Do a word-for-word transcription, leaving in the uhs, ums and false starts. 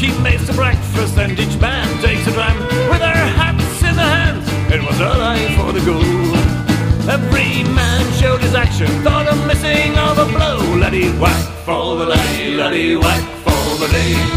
She makes the breakfast and each man takes a dram. With their hats in their hands, it was her eye for the goal. Every man showed his action, thought of missing of a blow. Laddie whack for the laddie, laddie whack for the day.